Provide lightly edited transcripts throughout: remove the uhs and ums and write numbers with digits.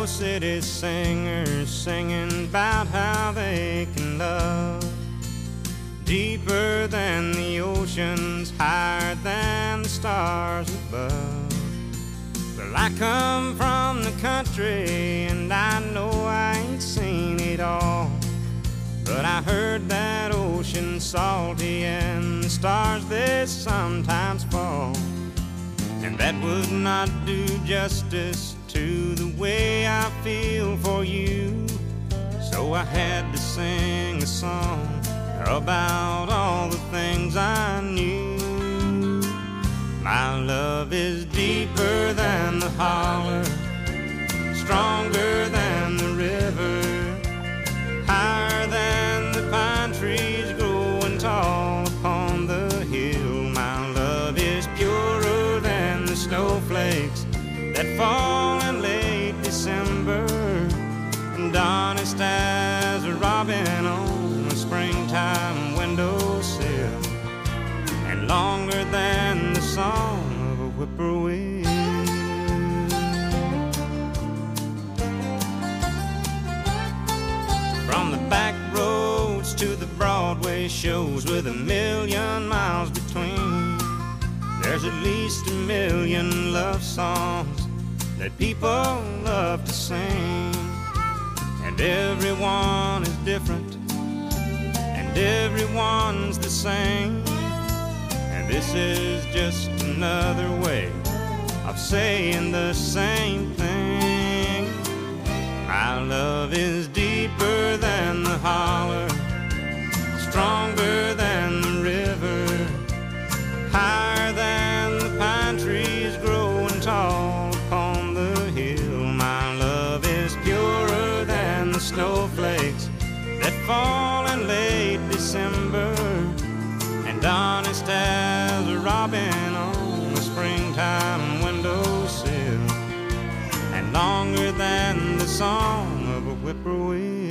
window city singers singing about how they can love deeper than the oceans, higher than the stars above. Well, I come from the country and I know I ain't seen it all, but I heard that ocean's salty and the stars they sometimes fall, and that would not do justice to the way I feel for you. So I had to sing a song about all the things I knew. My love is deeper than the holler, stronger than the river, higher than the pine trees growing tall upon the hill. My love is purer than the snowflakes that fall in late December, and honest as a robin on a springtime windowsill, and longer than the song of a whippoorwill. From the back roads to the Broadway shows with 1,000,000 miles between, there's at least 1,000,000 love songs that people love to sing. And everyone is different, and everyone's the same, and this is just another way of saying the same thing. My love is deeper than the holler, stronger than the river, higher than the pine trees growing tall upon the hill. My love is purer than the snowflakes that fall in late December, and honest as a robin on a springtime windowsill, and longer than the song of a whippoorwill.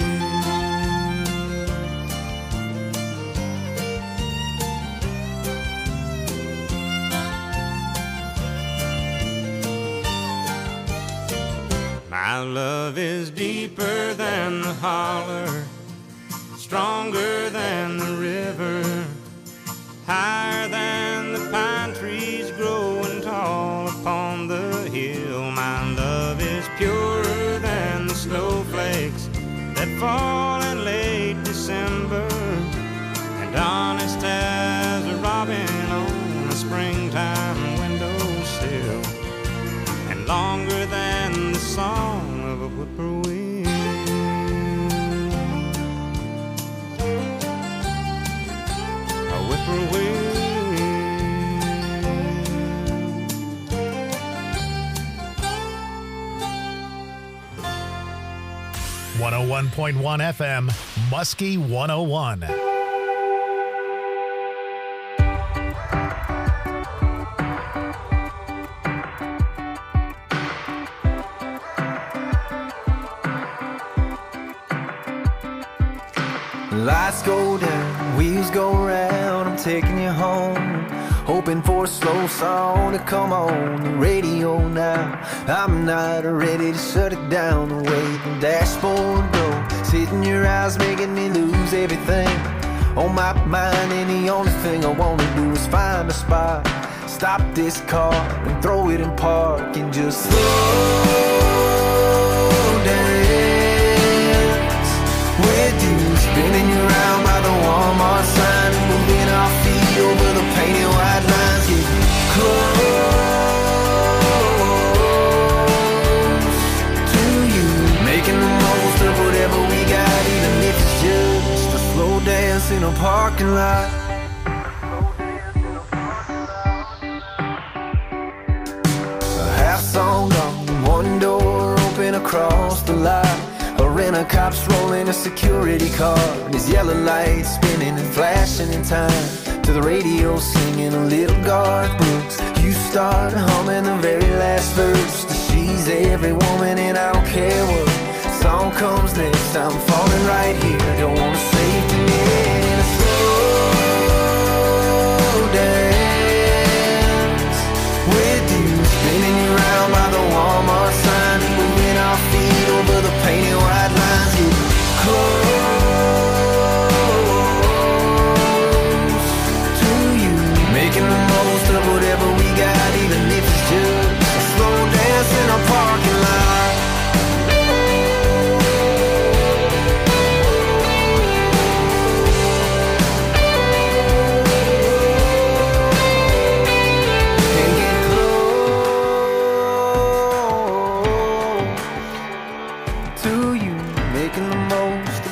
My love is deeper than the holler, stronger than the river, higher than the pine trees growing tall upon the hill. My love is purer than the snowflakes that fall in late December, and honest as a robin on a springtime windowsill, and longer than the song of a whippoorwill. A whippoorwill. 101.1 FM, Muskie 101. Lights go down, wheels go round, I'm taking you home, hoping for a slow song to come on the radio now. I'm not ready to shut it down, the way the dashboard goes, hitting your eyes, making me lose everything on my mind, and the only thing I wanna do is find a spot, stop this car and throw it in park and just slow dance with you. Spinning you around by the Walmart sign and moving our feet over the painted white lines. Get close to you, making the most of whatever we got, even if it's just a slow dance in a parking lot. A half song on one door open across the lot. A cop's rolling a security car, and his yellow lights spinning and flashing in time to the radio singing a little Garth Brooks. You start humming the very last verse to She's Every Woman and I Don't Care What song comes next. I'm falling right here, don't wanna save the minute. Slow dance with you, spinning you around by the Walmart sign and moving our feet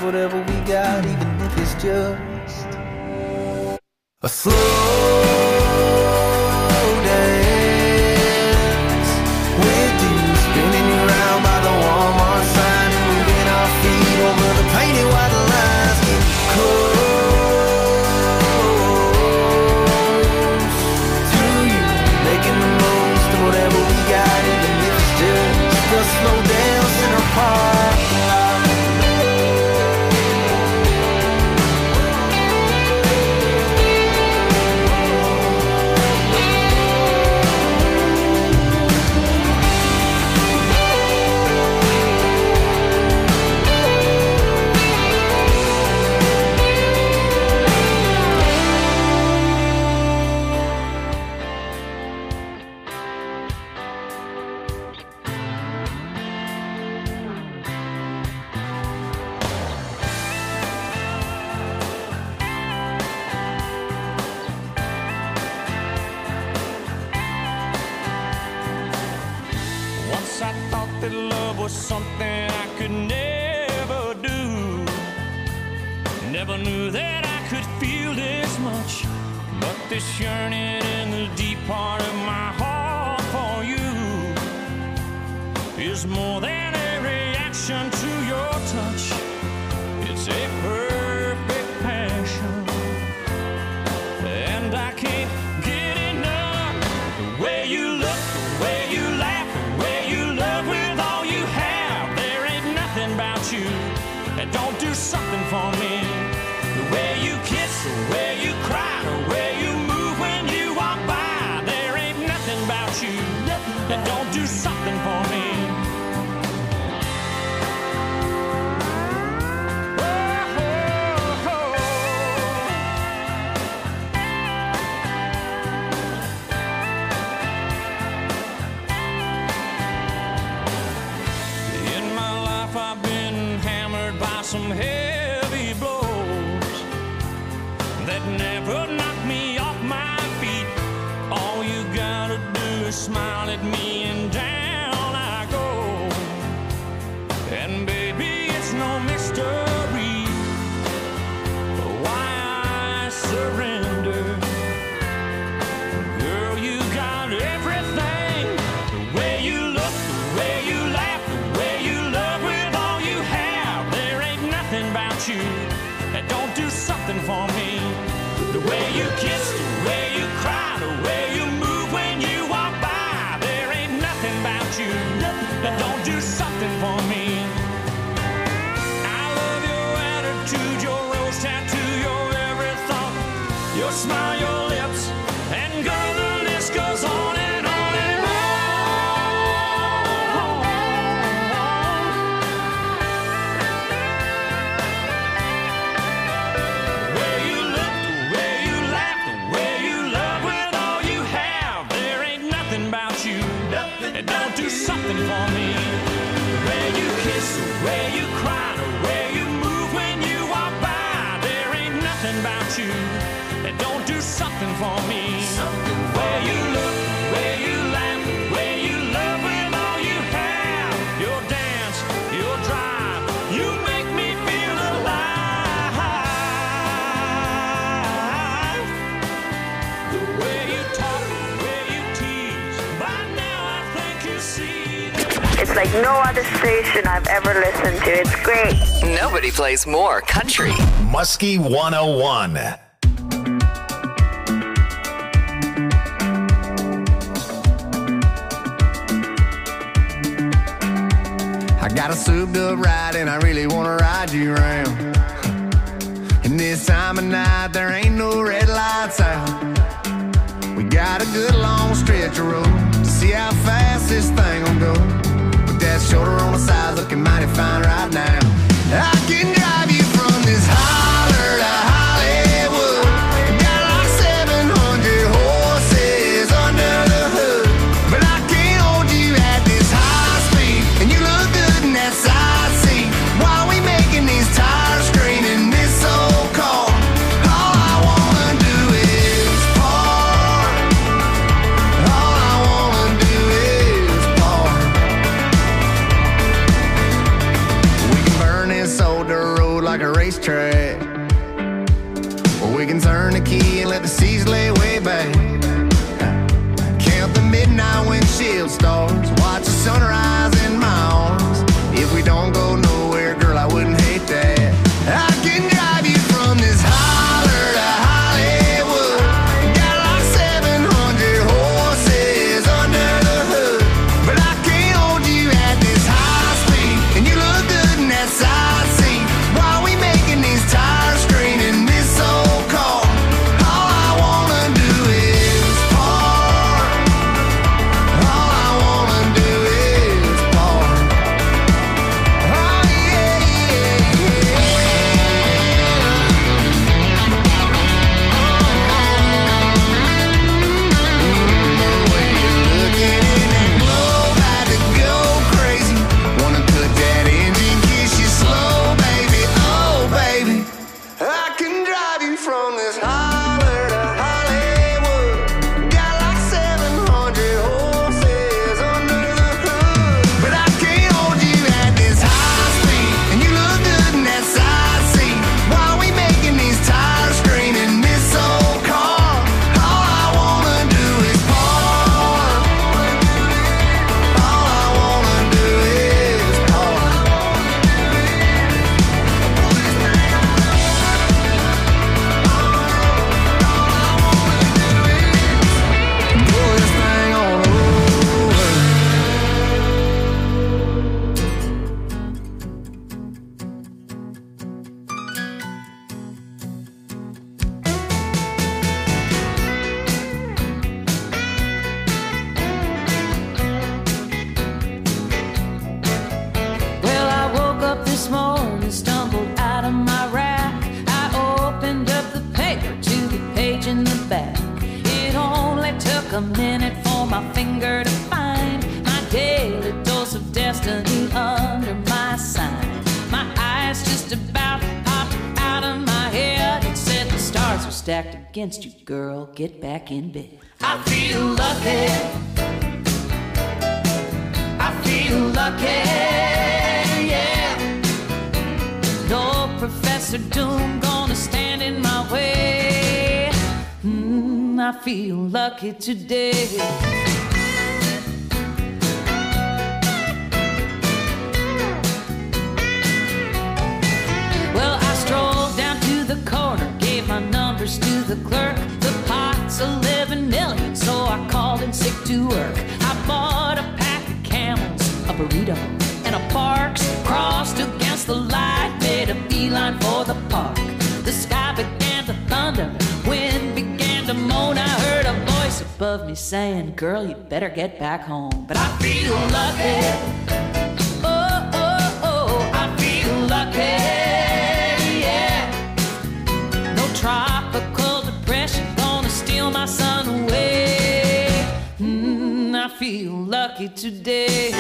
whatever we got, even if it's just a slow dance with you, spinning you around by the Walmart sign and moving our feet over the painted white lines. Get close to you, making the most of whatever we got, even if it's just a slow dance in a park lot. Something I could never do. Never knew that I could feel this much, but this yearning in the deep part of my heart for you is more than a reaction to your touch. It's a perfect passion, and I can't get enough. The way you look, the way you laugh, the way you love with all you have. There ain't nothing about you that don't do something for me. The way you kiss, the way you cry, the way you move when you walk by. There ain't nothing about you that don't do something for me. Some heavy blows that never knock me off my feet. All you gotta do is smile at me and down I go. And baby, it's no mystery why I surrender. Girl, you got everything. The way you look, the way you laugh, the way you love with all you have. There ain't nothing about you that don't do something for me. The way you kiss, the way you cry, the way you move when you walk by. There ain't nothing about you that don't do something for me. I love your attitude, your rose tattoo, your every thought, your smile, your lips, and girl, the list goes on and on and on. The way you look, the way you laugh, the way you love with all you have. There ain't nothing about you that don't do something for me. The way you kiss, the way you cry, the way you move when you walk by. There ain't nothing about you that don't do something for me. The way you look, the way you laugh, the way you love with all you have. Your dance, your drive, you make me feel alive. The way you talk, the way you tease, by now I think you see that. It's like no other station I've ever listened to. It's great. Nobody plays more country. Muskie 101. I got a souped up ride and I really wanna ride you around. And this time of night there ain't no red lights out. We got a good long stretch of road to see how fast this thing will go. With that shoulder on the side looking mighty fine right now. I can drive you from this holler to Hollywood. Got like 700 horses under the hood. But I can't hold you at this high speed. And you look good in that side seat. While we making these tires scream in this old car. All I wanna do is park. All I wanna do is park. like a racetrack, or we can turn the key and let the seas lay way back. Count the midnight windshield stars, watch the sunrise in my arms. If we don't go nowhere, girl, I wouldn't hate that. I can drive you from this holler to Hollywood. Got like 700 horses under the hood, but I can't hold you at this high speed. And you look good in that side seat. Why we making these tires scream in this old car? All I wanna do is park. All I wanna do is park. Oh yeah, yeah, yeah. The way you're looking in that globe had to go crazy. Wanna cut that engine, kiss you slow, baby. Oh, baby, I can drive you from this holler to Hollywood. Got like 700 horses under the hood, but I can't hold you at this high speed. And you look good in that side seat. Why we making these tires scream in this old car? All I wanna do is park. All I wanna do is park. Pull this thing on over. Well, I woke up this morning, stumbled out of my rack. I opened up the paper to the page in the back. It only took a minute for my finger to find my daily dose of destiny under my sign. My eyes just about popped out of my head and said the stars are stacked against you, girl. Get back in bed. I feel lucky. I feel lucky, yeah. No Professor Doom gonna stand in my way. I feel lucky today. Well, I strolled down to the corner, gave my numbers to the clerk. The pot's 11 million, so I called in sick to work. I bought a pack of Camels, a burrito, and a Parks. Crossed against the light, made a beeline for the park. The sky began to thunder, wind began to moan. I heard a voice above me saying, girl, you better get back home. But I feel lucky. Oh, oh, oh, I feel lucky, yeah. No tropical depression gonna steal my sun away. I feel lucky today.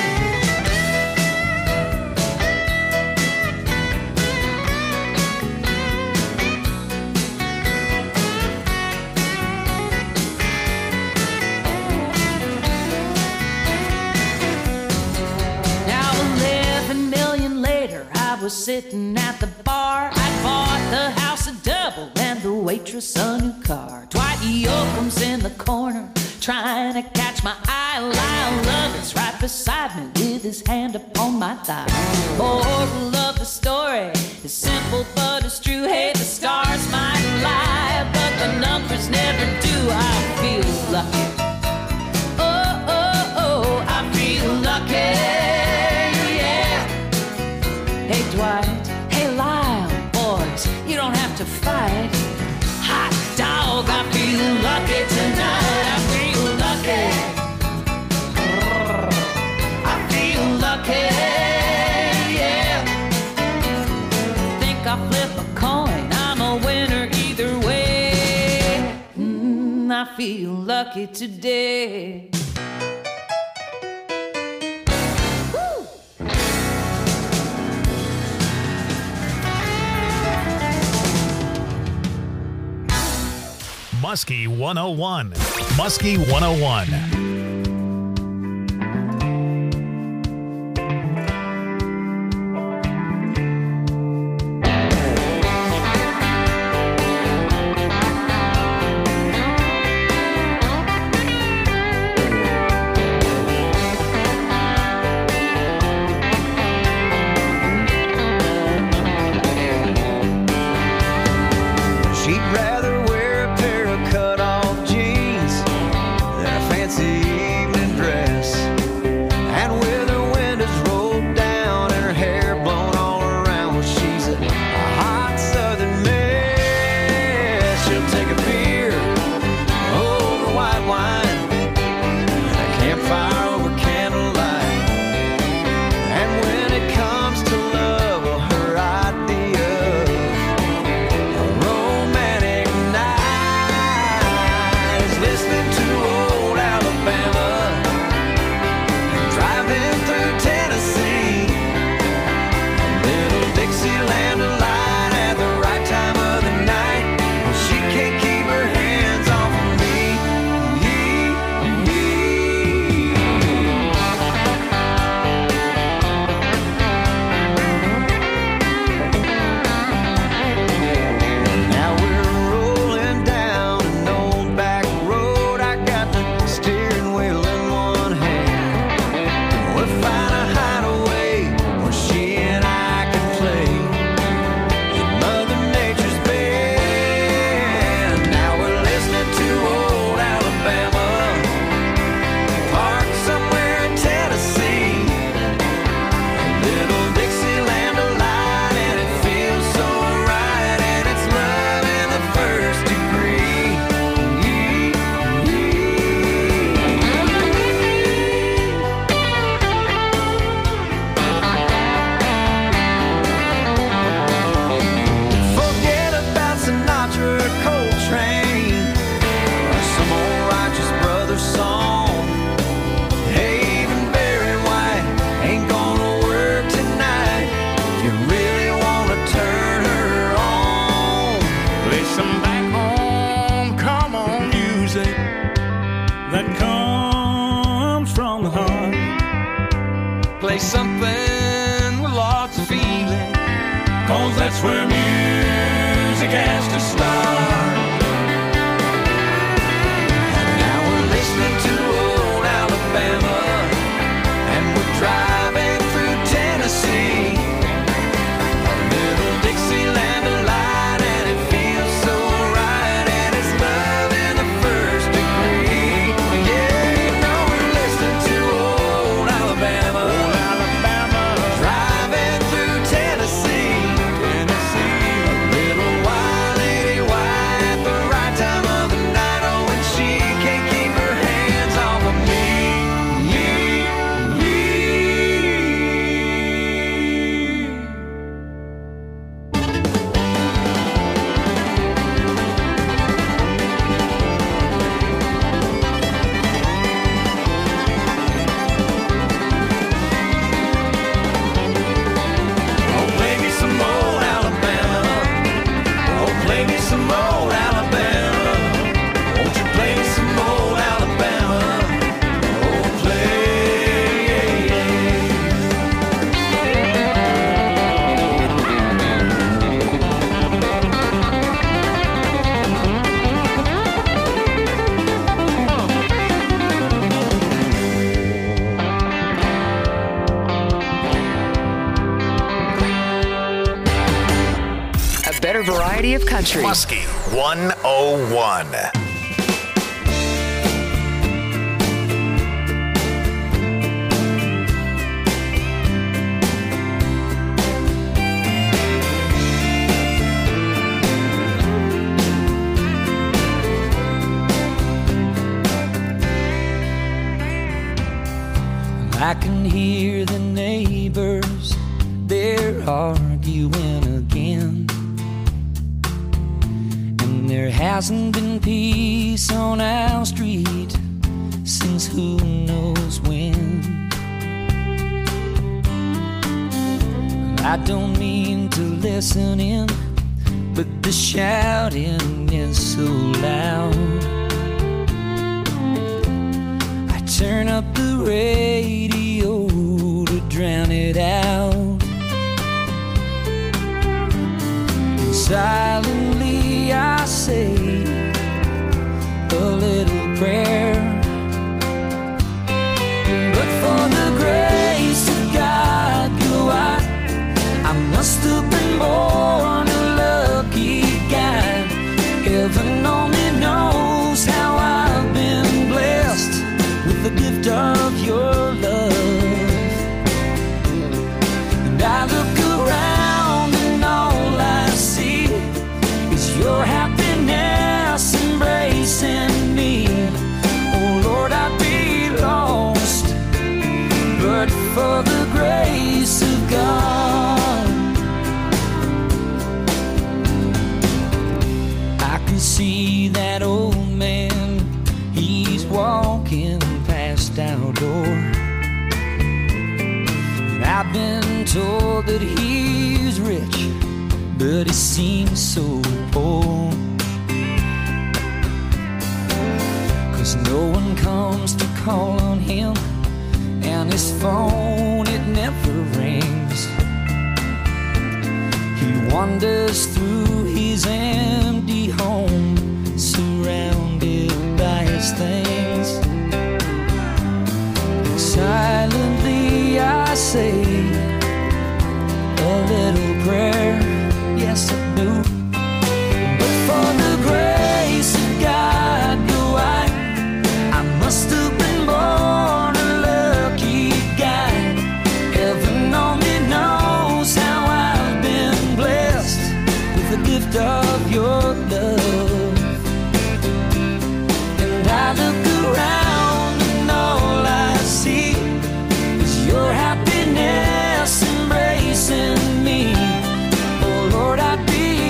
Now 11 million later, I was sitting at the bar. I bought the house a double and the waitress a new car. Dwight Yoakam's in the corner, trying to catch my eye. Lyle Lovett's right beside me with his hand upon my thigh. Moral of the story is simple but it's true. Hey, the stars might lie, but the numbers never do. I feel lucky. Oh, oh, oh, I feel lucky, yeah. Hey, Dwight, hey, Lyle, boys, you don't have to fight. Hot dog, I feel lucky tonight. I feel lucky. I feel lucky, yeah. Think I'll flip a coin, I'm a winner either way. I feel lucky today. Muskie 101. Muskie 101. That's where music has to start. And now we're listening to old Alabama, and we're driving through Tennessee. A little Dixieland delight, and it feels so right, and it's love in the first degree. Yeah, you know we're listening to old Alabama, driving through Tennessee. A little wild lady white, the right time of the night, oh, and she can't keep her hands off of me. Oh, play me some old Alabama. Oh, play me some old Alabama. Won't you play me some old Alabama? Oh, play. A better variety of country. Muskie 101. I can hear the neighbors, they're arguing again. And there hasn't been peace on our street since who knows when. I don't mean to listen in, but the shouting is so loud. I turn up the radio to drown it out. And silently I say a little prayer. But for the grace of God, I must have been born a lucky guy. Heaven only knows how I've been blessed with the gift of your love. And I look around and all I see is your happiness embracing me. Oh Lord, I'd be lost but for the grace of God. I can see that old man, he's walking past our door. I've been told that he's rich, but he seems so poor. 'Cause no one comes to call on him, and his phone, it never rings. He wanders through his empty home, surrounded by his things. Silently I say a little prayer, yes I do. But for the grace of God, I must have been born a lucky guy. Heaven only knows how I've been blessed with the gift of your love. And I look around and all I see is your happiness embracing me. Oh Lord, I'd be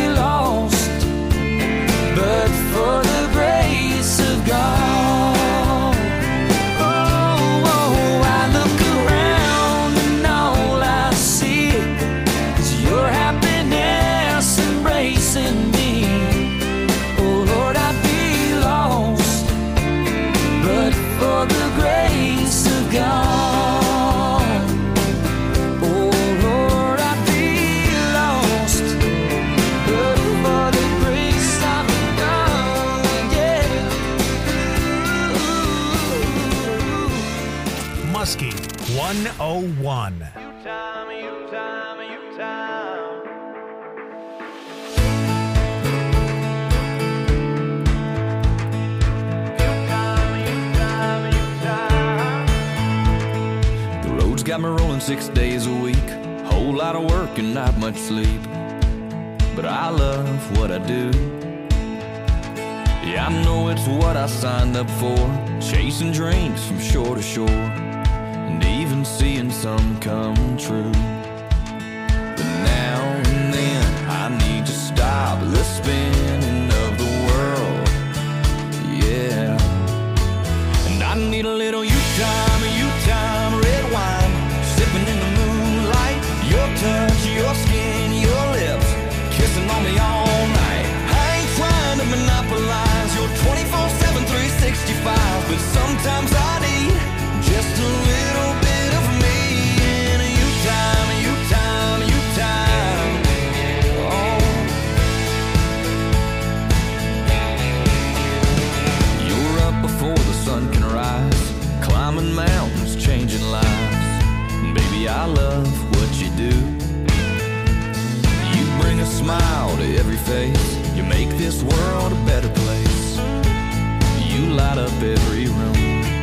101. The road's got me rolling 6 days a week. Whole lot of work and not much sleep. But I love what I do. Yeah, I know it's what I signed up for. Chasing dreams from shore to shore, and even seeing some come true. But now and then I need to stop the spinning of the world. Yeah. And I need a little you time, red wine, sipping in the moonlight. Your touch, your skin, your lips, kissing on me all night. I ain't trying to monopolize your 24/7, 365, but sometimes I need just a little bit of me. And you time, you time, you time. Oh, you're up before the sun can rise, climbing mountains, changing lives. And baby, I love what you do. You bring a smile to every face. You make this world a better place. You light up every room.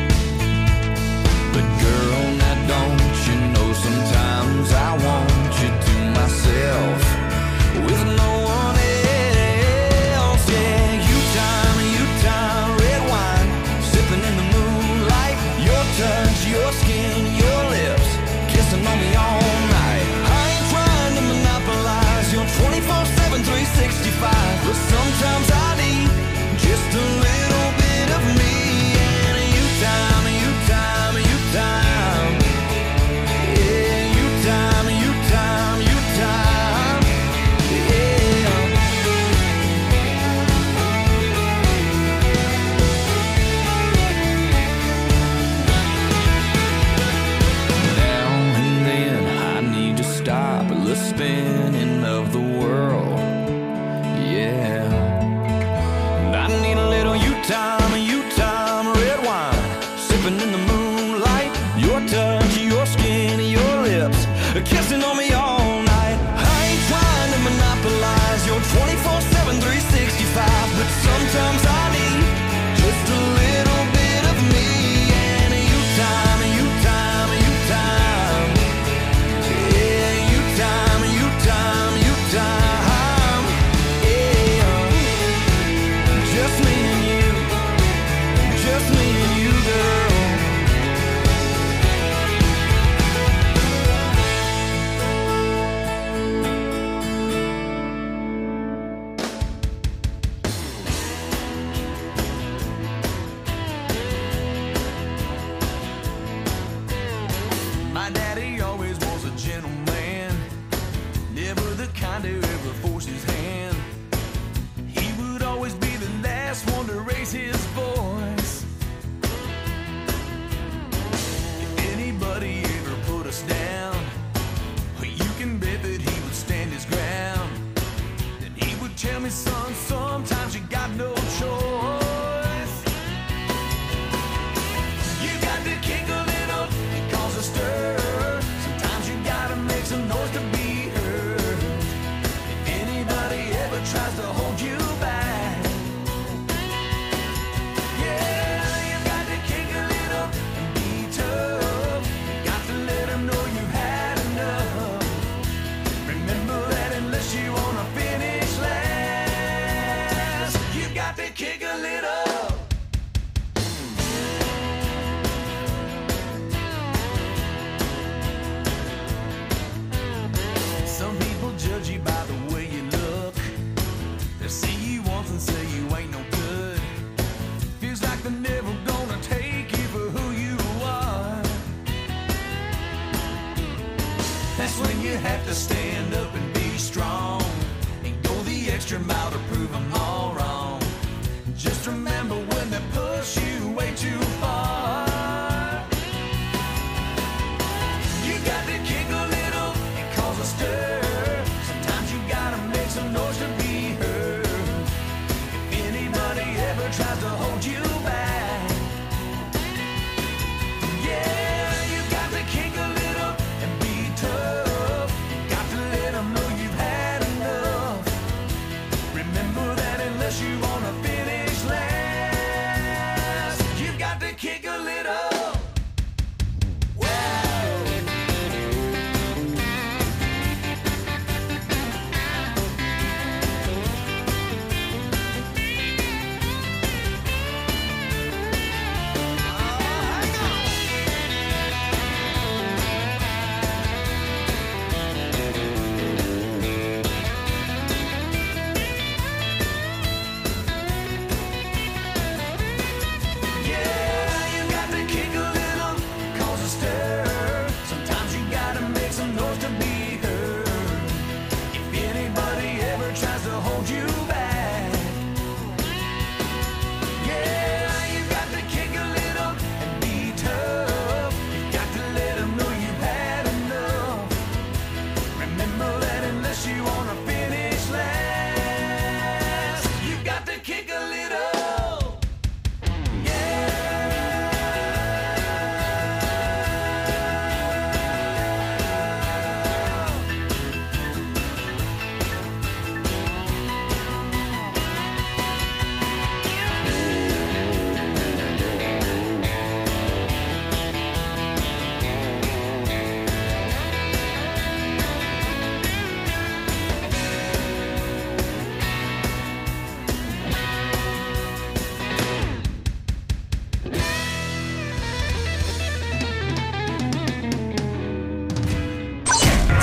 But girl, now don't you know sometimes I want you to myself with no one else. Yeah, you time, red wine, sipping in the moonlight. Your touch, your skin, your lips, kissing on me all night. I ain't trying to monopolize your 24/7, 365, but sometimes I need just a little bit of me. And you time, you time, you time. Yeah, you time, you time, you time. Yeah. Now and then I need to stop the spinning of the world. Yeah. And I need a little you time, red wine, sipping in the moonlight. Your touch, your skin, your lips, kissing on me all night. I ain't trying to monopolize your 24/7, 365, but sometimes I need just a little bit of me. And you time, you time, you time. Yeah, you time, you time, you time. Yeah, just me and you, just me and you, girl. My daddy always was a gentleman, never the kind to ever force his hand. He would always be the last one to raise his voice. If anybody ever put us down, you can bet that he would stand his ground. Then he would tell me, son, sometimes you got no choice. You got to kick a little and cause a stir. Sometimes you gotta make some noise to be heard. If anybody ever tries to hold you back, yeah, you got to kick a little and be tough. You got to let them know you had enough. Remember that unless you wanna finish last, you got to kick a little. Some people judge you by the way you look. They see you once and say you ain't no good. Feels like they're never gonna take you for who you are. That's when you have to stand up and be strong and go the extra mile to prove them all wrong. Just remember when they push you way too far, you got to kick a little and cause a stir. Sometimes you gotta make some noise to be heard. If anybody ever tries to hold you back, yeah, you got to kick a little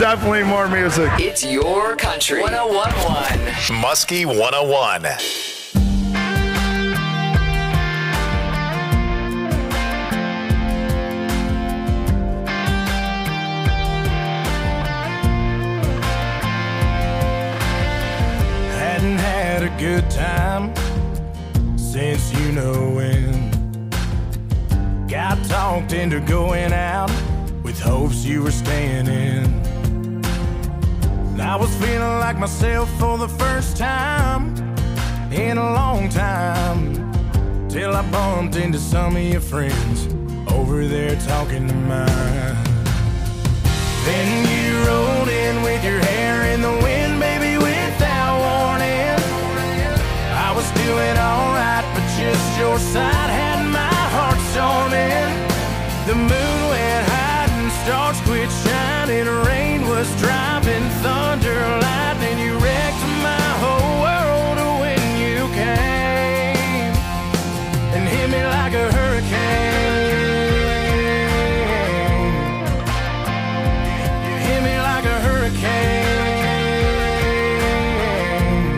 Definitely more music. It's your country. 101.1. Muskie 101. Hadn't had a good time since you know when. Got talked into going out with hopes you were staying in. I was feeling like myself for the first time in a long time, till I bumped into some of your friends over there talking to mine. Then you rolled in with your hair in the wind, baby, without warning. I was doing alright, but just your side had my heart storming. The moon went high and stars quit shining. Rain was driving, thunder, lightning. You wrecked my whole world when you came and hit me like a hurricane. You hit me like a hurricane.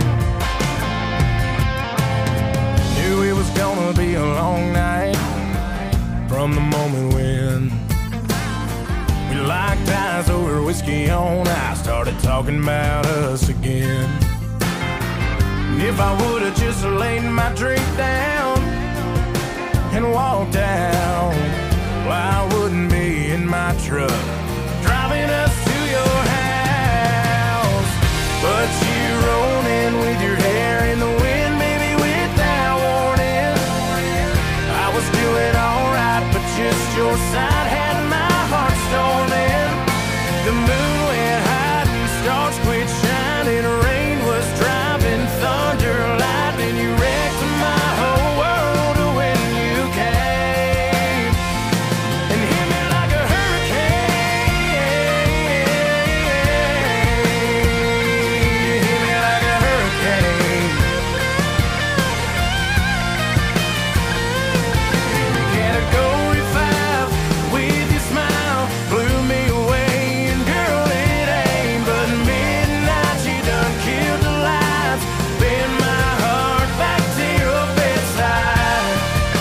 Knew it was gonna be a long night from the moment when we locked eyes over whiskey on ice, started talking about us again. And if I would've just laid my drink down and walked out, well, I wouldn't be in my truck driving us to your house. But you rolled in with your hair in the wind, baby, without warning. I was doing alright, but just your side had my heart storming. The moon went high and stars quit shining. Rain was driving, thunder, lightning. You wrecked my whole world when you came and hit me like a hurricane. You hit me like a hurricane. Category 5 with your smile blew me away. And girl, it ain't but midnight. You done killed the lights, bend my heart back to your bedside.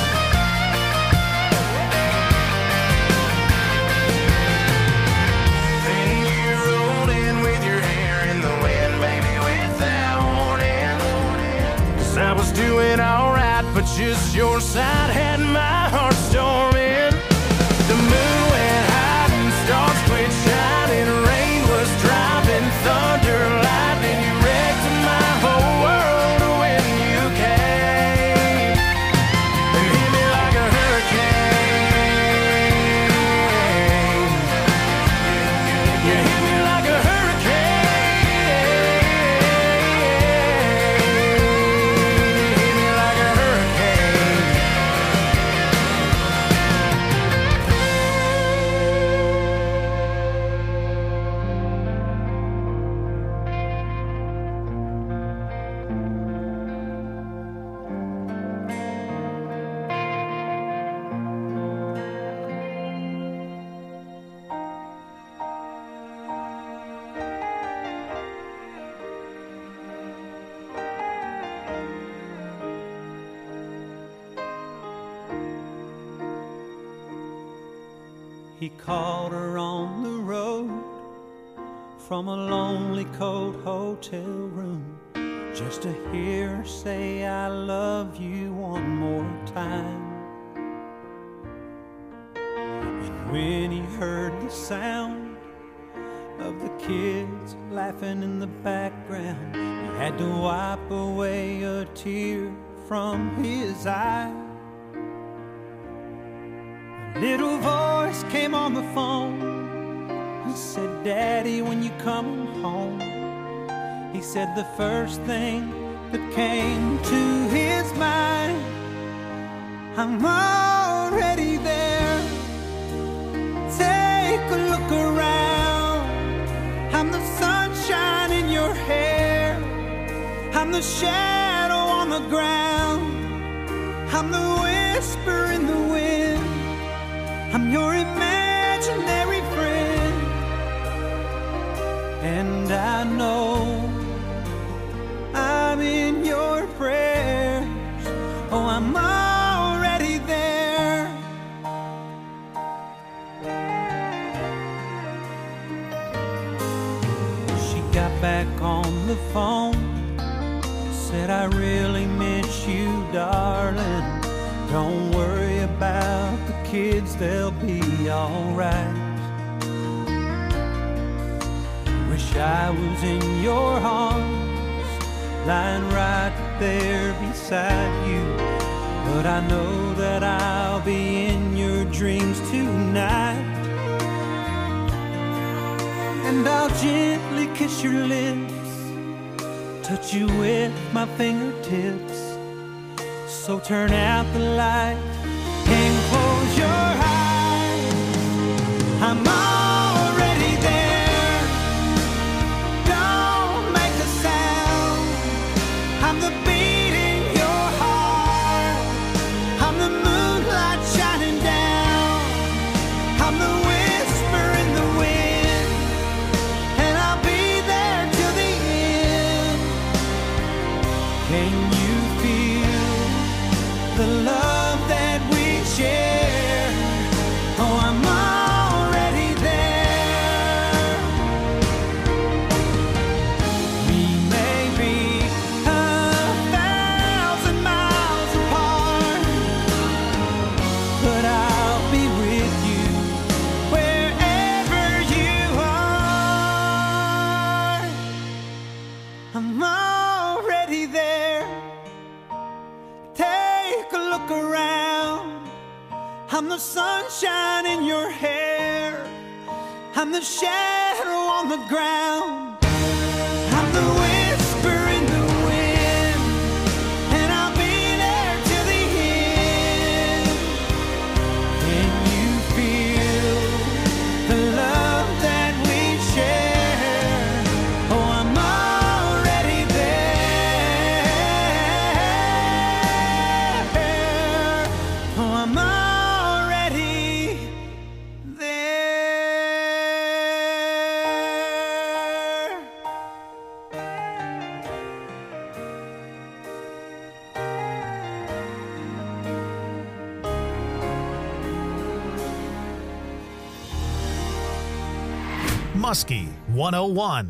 Then you rolled in with your hair in the wind, baby, without warning. 'Cause I was doing alright, but just your side had my heart storming. The moon went high and stars quit shining. Rain was driving, thunder, lightning. You wrecked my whole world when you came and hit me like a hurricane. You hit me like a hurricane. You hit me like a hurricane. He called her on the road from a lonely, cold hotel room just to hear her say, I love you one more time. And when he heard the sound of the kids laughing in the background, he had to wipe away a tear from his eye. A little voice came on the phone and said, Daddy, when you come home. He said the first thing that came to his mind, I'm already there. Take a look around. I'm the sunshine in your hair. I'm the shadow on the ground. I'm the whisper in the wind. I'm your imaginary friend. And I know I'm in your prayers. Oh, I'm already there. She got back on the phone, said, I really miss you, darling. Don't worry about the kids, they'll be alright. Wish I was in your arms, lying right there beside you. But I know that I'll be in your dreams tonight. And I'll gently kiss your lips, touch you with my fingertips. So turn out the light and close your eyes. I'm already there. Don't make a sound. I'm the beat in your heart. I'm the moonlight shining down. I'm the whisper in the wind. And I'll be there till the end. Can you feel the love that we share? Oh, I'm already there. We may be 1,000 miles apart, but I'll be with you wherever you are. I'm already there. Take a look around. I'm the sunshine in your hair. I'm the shadow on the ground. I'm the whisper in the wind. And I'll be there till the end. Can you feel the love that we share? Oh, I'm already there. Oh, I'm already there. Muskie 101.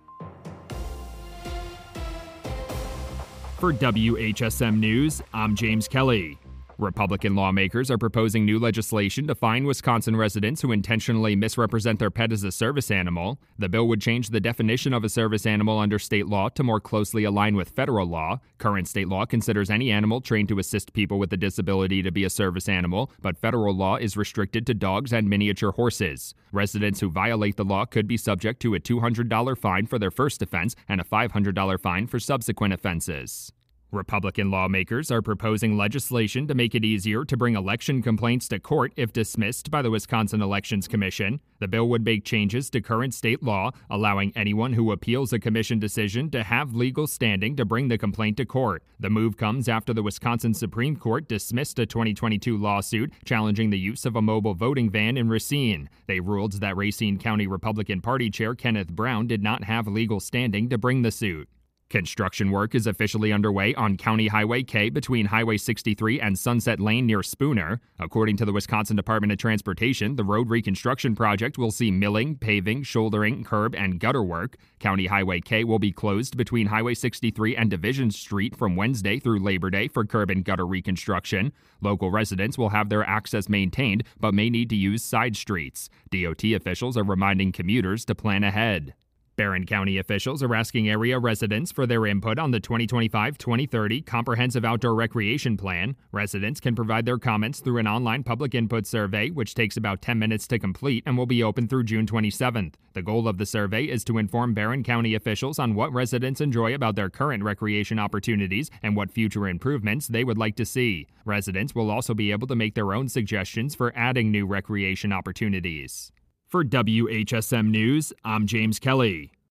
For WHSM News, I'm James Kelly. Republican lawmakers are proposing new legislation to fine Wisconsin residents who intentionally misrepresent their pet as a service animal. The bill would change the definition of a service animal under state law to more closely align with federal law. Current state law considers any animal trained to assist people with a disability to be a service animal, but federal law is restricted to dogs and miniature horses. Residents who violate the law could be subject to a $200 fine for their first offense and a $500 fine for subsequent offenses. Republican lawmakers are proposing legislation to make it easier to bring election complaints to court if dismissed by the Wisconsin Elections Commission. The bill would make changes to current state law, allowing anyone who appeals a commission decision to have legal standing to bring the complaint to court. The move comes after the Wisconsin Supreme Court dismissed a 2022 lawsuit challenging the use of a mobile voting van in Racine. They ruled that Racine County Republican Party Chair Kenneth Brown did not have legal standing to bring the suit. Construction work is officially underway on County Highway K between Highway 63 and Sunset Lane near Spooner. According to the Wisconsin Department of Transportation, the road reconstruction project will see milling, paving, shouldering, curb, and gutter work. County Highway K will be closed between Highway 63 and Division Street from Wednesday through Labor Day for curb and gutter reconstruction. Local residents will have their access maintained, but may need to use side streets. DOT officials are reminding commuters to plan ahead. Barron County officials are asking area residents for their input on the 2025-2030 Comprehensive Outdoor Recreation Plan. Residents can provide their comments through an online public input survey, which takes about 10 minutes to complete and will be open through June 27th. The goal of the survey is to inform Barron County officials on what residents enjoy about their current recreation opportunities and what future improvements they would like to see. Residents will also be able to make their own suggestions for adding new recreation opportunities. For WHSM News, I'm James Kelly.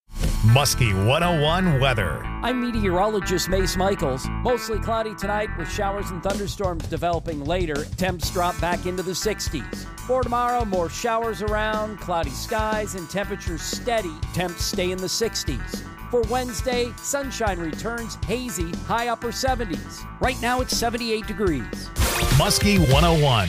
Muskie 101 weather. I'm meteorologist Mace Michaels. Mostly cloudy tonight with showers and thunderstorms developing later. Temps drop back into the 60s. For tomorrow, more showers around, cloudy skies, and temperatures steady. Temps stay in the 60s. For Wednesday, sunshine returns, hazy, high upper 70s. Right now it's 78 degrees. Muskie 101.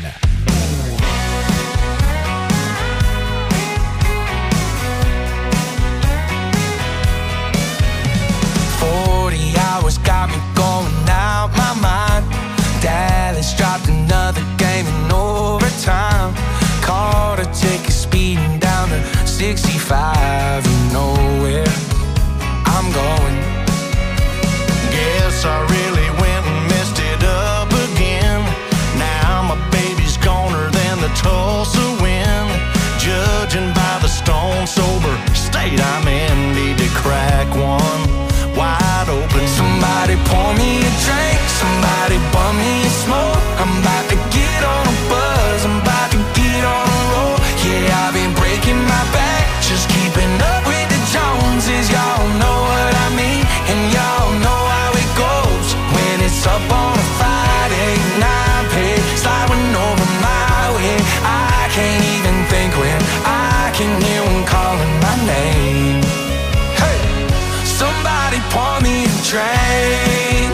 Hours got me going out my mind. Dallas dropped another game in overtime. Caught a ticket speeding down to 65. You know where I'm going. Guess I really went and messed it up again. Now my baby's goner than the Tulsa wind. Judging by the stone sober state I'm in, need to crack one wide open. Somebody pour me a drink, somebody bum me a smoke. I'm about to get on a buzz, I'm about to get on a roll. Yeah, I've been breaking my back, just keeping up with the Joneses. Y'all know what I mean, and y'all know how it goes. When it's up on a Friday, 9 pay, sliding over my way. I can't even think when I can hear one calling my name. Somebody pour me a drink.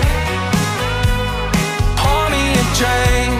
Pour me a drink.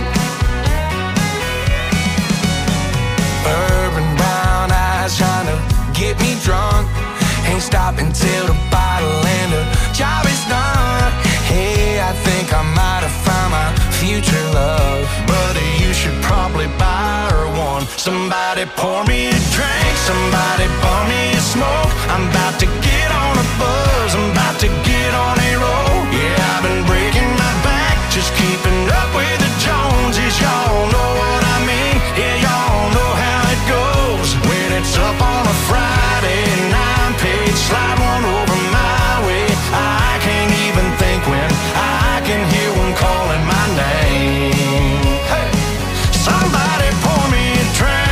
Urban brown eyes trying to get me drunk. Ain't stopping till the bottle and the job is done. Hey, I think I might have found my future love. Buddy, you should probably buy her one. Somebody pour me a drink, somebody pour me a smoke. I'm about to get on a buzz, I'm about to get on a roll. Yeah, I've been breaking my back, just keeping up with the Joneses. Y'all know what I mean, yeah, y'all know how it goes. When it's up on a Friday, 9-page, slide one over my way. I can't even think when I can hear one calling my name. Hey, somebody pour me a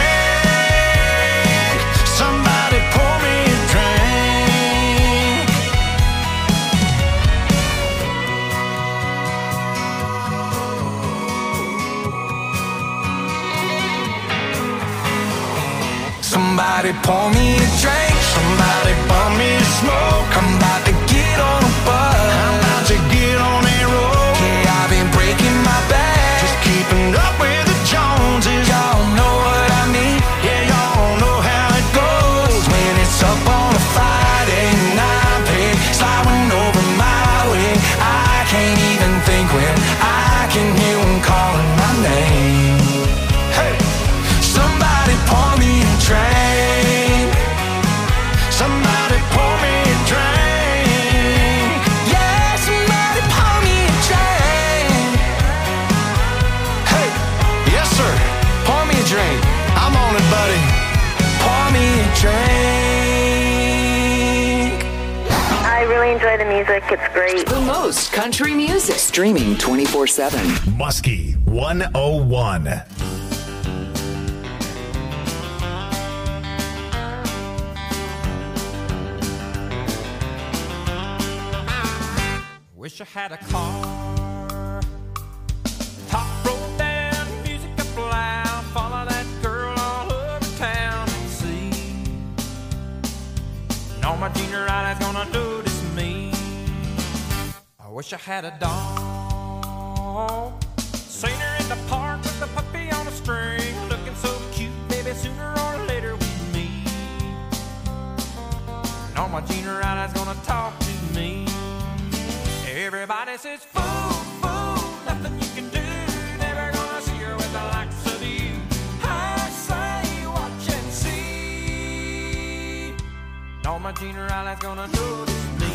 drink. Somebody pour me a drink. Somebody pour me a drink. Somebody pour me a smoke. I'm about to get on a buzz, I'm about to get on a roll. Yeah, I've been breaking my back, just keeping up with the Joneses. Y'all know what I mean, yeah, y'all know how it goes. When it's up on a Friday, 9-pay, sliding over my way. I can't even think when I can hear one calling my name. Hey, somebody pour me a drink. Somebody pour me a drink. Yeah, somebody pour me a drink. Hey, yes sir, pour me a drink. I'm on it, buddy. Pour me a drink. I really enjoy the music. It's great. The most country music. Streaming 24/7. Muskie 101. Wish I had a car, top rolled down, music up loud, follow that girl all over town and see. Know my junior eyes gonna notice me. I wish I had a dog, seen her in the park with a puppy on a string, looking so cute, baby, sooner or later we meet. Know my junior eyes gonna talk to me. Everybody says, fool, fool, nothing you can do. Never gonna see her with the likes of you. I say, watch and see. All my junior eyes gonna notice me.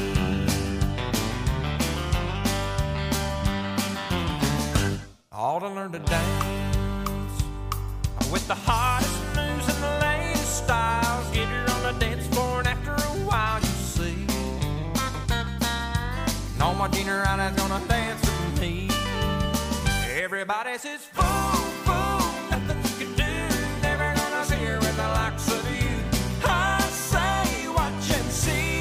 Ought to learn to dance with the hottest moves and the latest styles. Get her on the dance floor and after a while you see. All my junior eyes gonna dance with me. Everybody says, fool, fool, nothing you can do. Never gonna see her with the likes of you. I say, watch and see.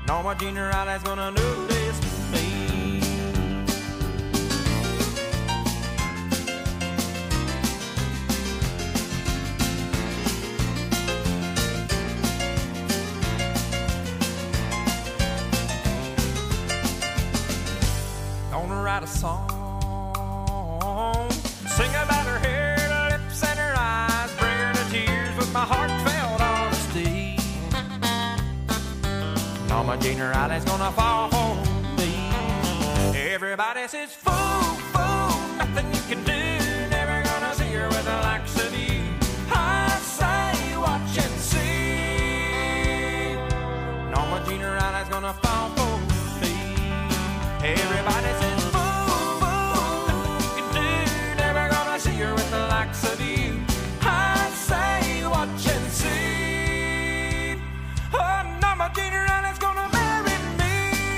No, my junior highlight's gonna do this to me. Gonna write a song, sing about her hair, her lips, and her eyes, bring her to tears with my heartfelt honesty. All my junior highlight's gonna fall for me. Everybody says, fool, fool, nothing you can do, never gonna see her with the likes of you. I say, watch and see. All my junior highlight's gonna fall for me. Everybody says, fool, fool, nothing you can do, never gonna see her with the likes of you. I say, watch and see. Oh, no, my junior highlight's gonna marry me.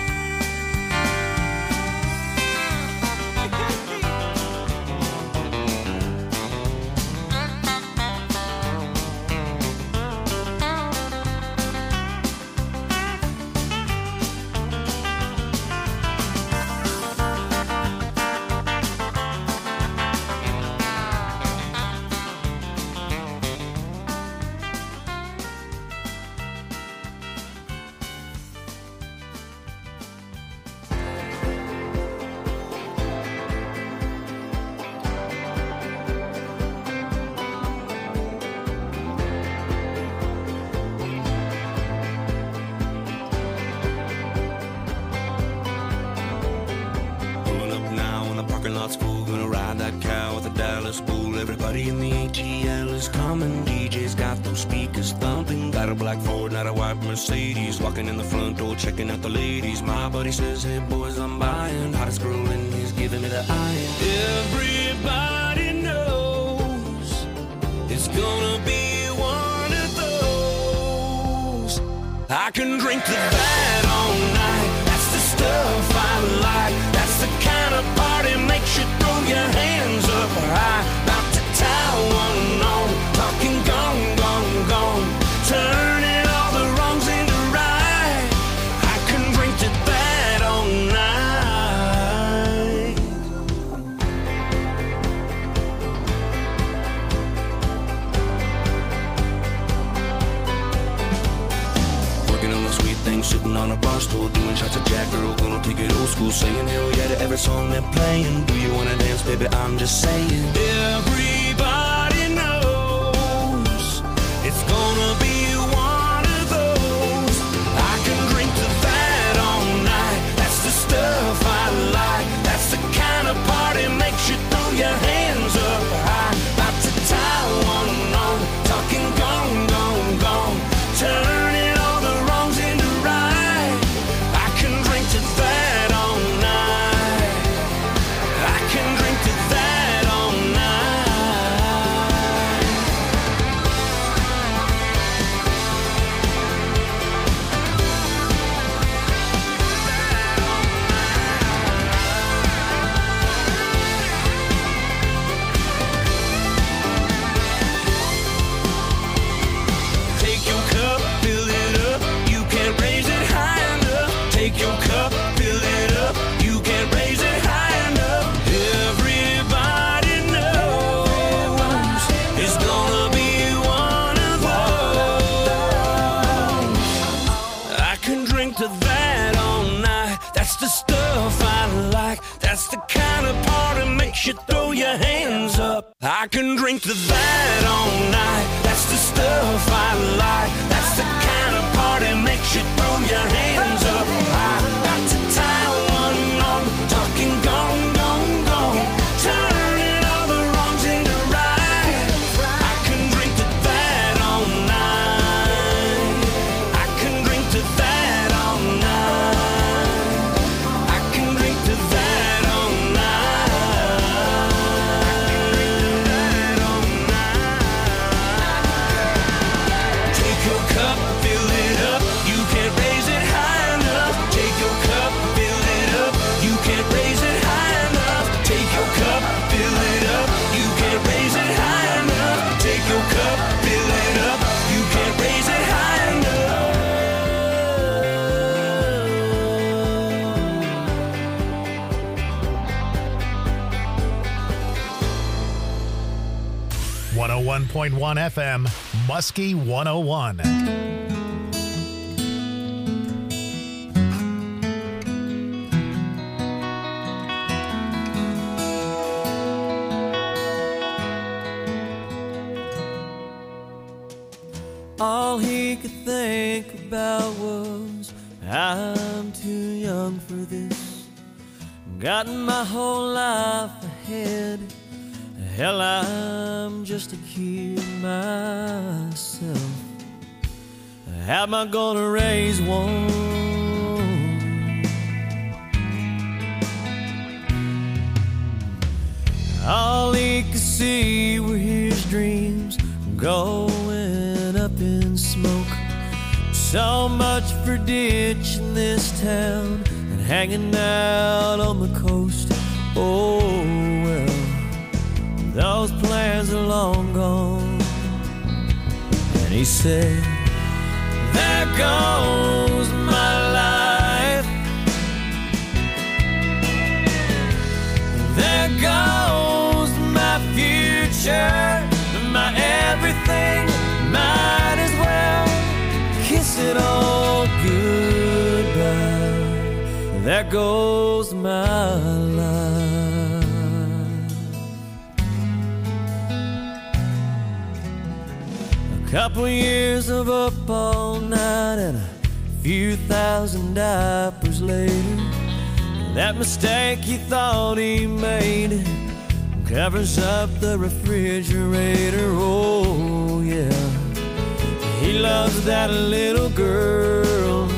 Everybody in the ATL is coming. DJ's got those speakers thumping. Got a black Ford, not a white Mercedes. Walking in the front door, checking out the ladies. My buddy says, hey boys, I'm buying. Hottest girl in he's giving me the iron. Everybody knows it's gonna be one of those. I can drink to that all night. That's the stuff I like. That's the kind of party makes you throw your hands up high. About to tie one on, talking gone, gone, gone, turning all the wrongs into right. I can drink to that all night. Working on a sweet thing, sitting on a bar stool, doing shots of Jack, girl, gonna take it old school, saying hell yeah to every song they're playing. Do you wanna dance, baby? I'm just saying. Everybody knows it's gonna be one of those. I can drink to that all night. That's the stuff I like. That's the kind of party makes you throw your hands up high. About to tie one on, talking gone, gone, gone, turning all the wrongs into right. I can drink to that all night. I can drink to that all night. Take your cup, fill it up. You can't raise it high enough. Take your cup, fill it up. You can't raise it high enough. Everybody knows it's gonna be one of those. I can drink to that all night. That's the stuff I like. That's the kind of party makes you throw your hands up. I can drink to that all night. That's the stuff I like. That's the kind of party makes you throw your hands up. I got to tie one on, talking gone, gone, gone, turning all the wrongs into right. I can drink to that all night. I can drink to that all night. I can drink to that all night. Take your cup, fill it up. You can't raise it high. 91.1 FM, Muskie 101. All he could think about was, I'm too young for this. Got my whole life ahead. Hell, I'm just a kid myself. How am I gonna raise one? All he could see were his dreams going up in smoke. So much for ditching this town and hanging out on the coast. Oh well, those plans are long gone. And he said, there goes my life. There goes my future, my everything. Might as well kiss it all goodbye. There goes my life. A couple years of up all night and a few thousand diapers later, that mistake he thought he made covers up the refrigerator. Oh yeah, he loves that little girl.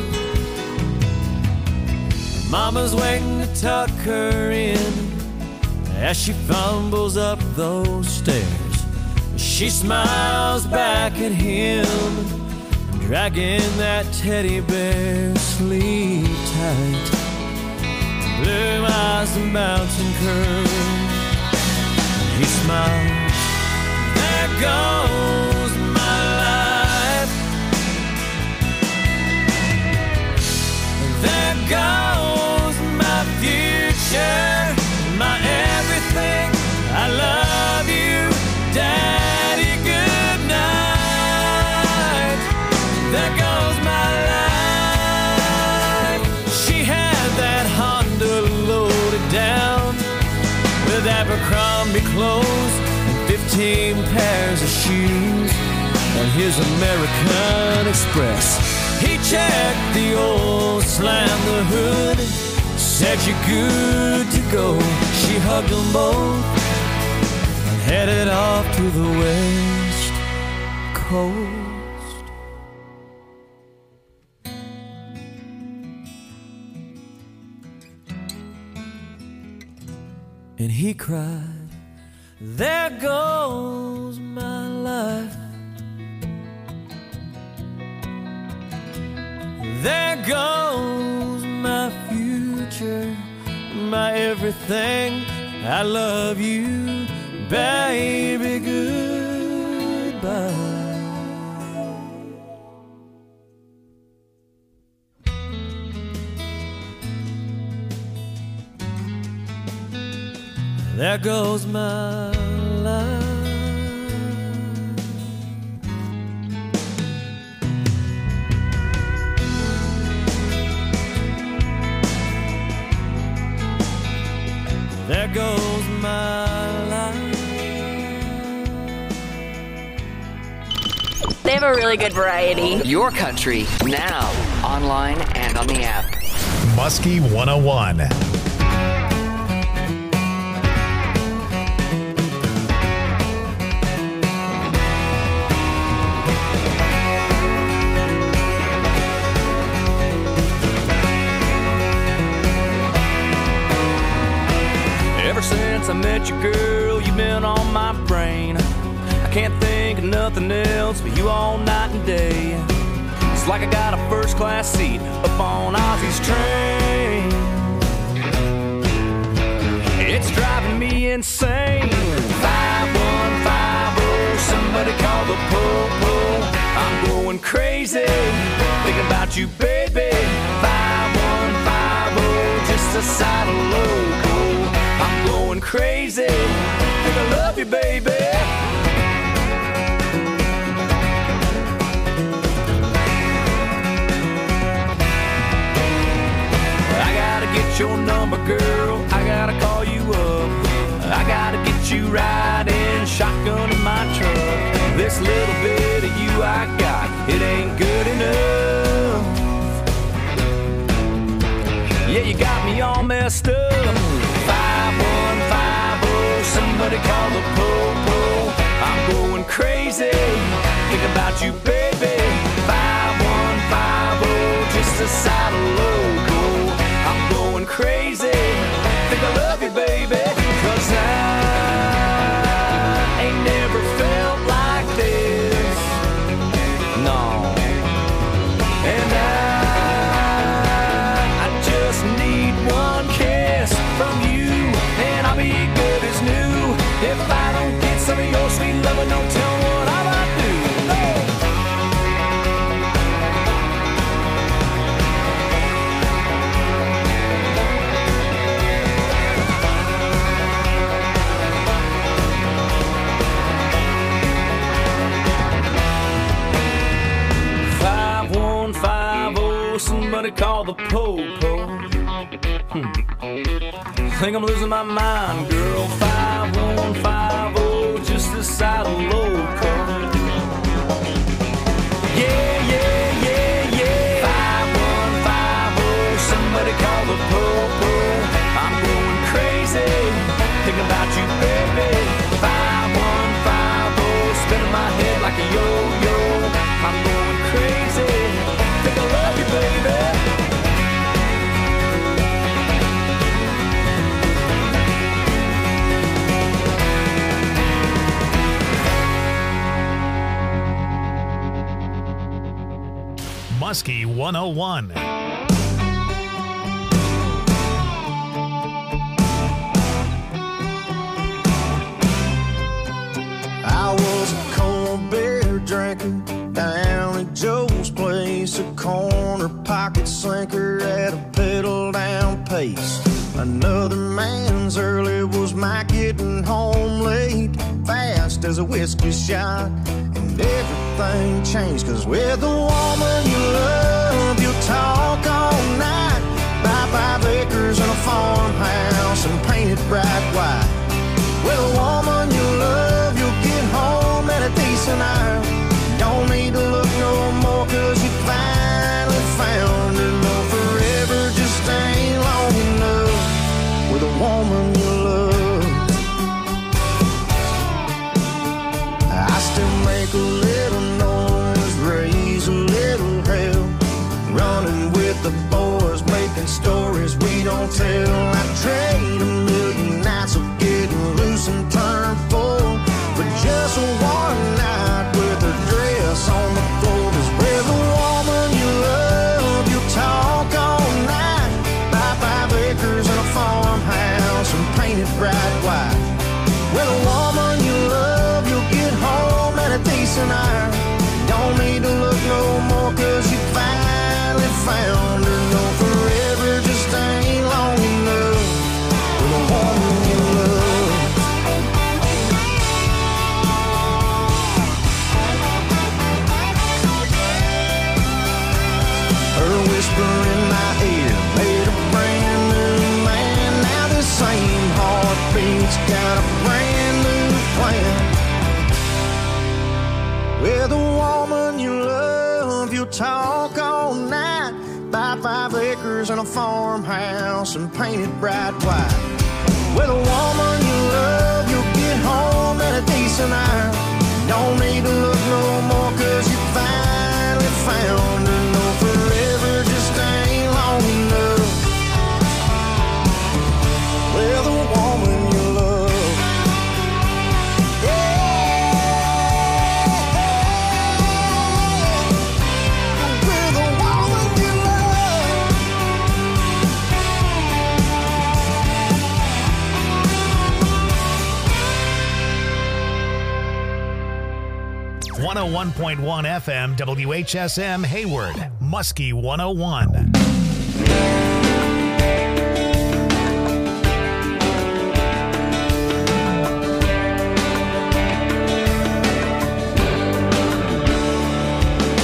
Mama's waiting to tuck her in as she fumbles up those stairs. She smiles back at him, dragging that teddy bear. Sleep tight, blue eyes and mountain curls. He smiles, there goes my life. There goes my future, my everything. I love you, Daddy, good night. There goes my life. She had that Honda loaded down with Abercrombie clothes and 15 pairs of shoes and his American Express. He checked the oil, slammed the hood, said you're good to go. She hugged them both and headed off to the West Coast. And he cried, there goes my life. There goes my future, my everything. I love you, baby, goodbye. There goes my life. There goes my life. They have a really good variety. Your country, now, online and on the app. Muskie 101. Ever since I met you, girl, you've been on my brain. I can't think of nothing else but you all night and day. It's like I got a first-class seat up on Ozzy's train. It's driving me insane. 5150, somebody call the po-po. I'm going crazy, thinking about you, baby. 5150, just a side of loco. I'm going crazy, think I love you, baby. your number, girl. I gotta call you up. I gotta get you riding shotgun in my truck. This little bit of you I got, it ain't good enough. Yeah, you got me all messed up. 5150, somebody call the po-po. I'm going crazy, think about you, baby. 5150, just a side of logo. I'm going crazy, think I love you, baby. 'Cause I ain't never felt like this, no. And I just need one kiss from you, and I'll be good as new. If I don't get some of your sweet loving, don't tell me what I might do. No. 5150, somebody call the po-po. Think I'm losing my mind, girl. 5150, just a side of loco. Yeah, yeah, yeah, yeah. 5150, somebody call the po-po. I'm going crazy, thinking about you, baby. 5150, spinning my head like a yo-yo. I'm going crazy, think I love you, baby. Muskie 101. I was a cold beer drinker down at Joe's place, a corner pocket slinker at a pedal down pace. Another man's early was my getting home late, fast as a whiskey shot, and everything changed. 'Cause with the woman you love, you'll talk all night, buy 5 acres and a farmhouse and paint it bright white. With a woman you love, you'll get home at a decent hour. Don't need to look no more, 'cause you finally found her. No, forever just ain't long enough with a woman you love. I still make a little noise, raise a little hell, running with the boys, making stories we don't tell. I trade a million nights of getting loose and turn full for just one night with a dress on the floor. 'Cause with a woman you love, you'll talk all night, buy 5 acres and a farmhouse and paint it bright white. With a woman you love, you'll get home at a decent hour. Don't need to look no more, 'cause you finally found her. No, forever just ain't long enough with a woman you love. Her whisper in my ear made a brand new man. Now the same heartbeat's got a brand new plan. With a woman you love, you'll talk all night, buy 5 acres and a farmhouse and paint it bright white. With a woman you love, you'll get home at a decent hour. Don't need to look no more, 'cause you finally found her. No, forever just ain't long enough with a woman you love. With a woman you love. 101.1 FM WHSM Hayward, Muskie 101.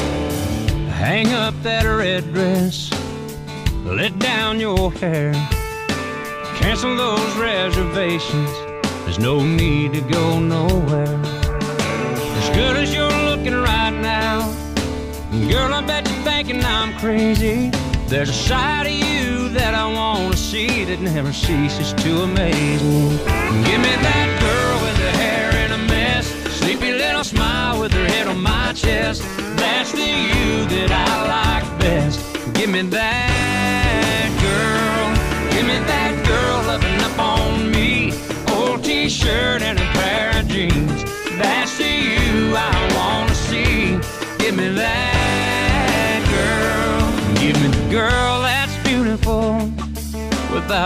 Hang up that red dress, let down your hair, Cancel those reservations. There's no need to go nowhere. As good as you're looking right now, girl, I bet you're thinking I'm crazy. There's a side of you that I want to see that never ceases to amaze me. Give me that girl with her hair in a mess, sleepy little smile with her head on my chest. That's the you that I like best. Give me that girl. Give me that girl loving up on me. Old t-shirt and a pair of jeans. That's the you I want to see. Give me that girl. Give me the girl that's beautiful without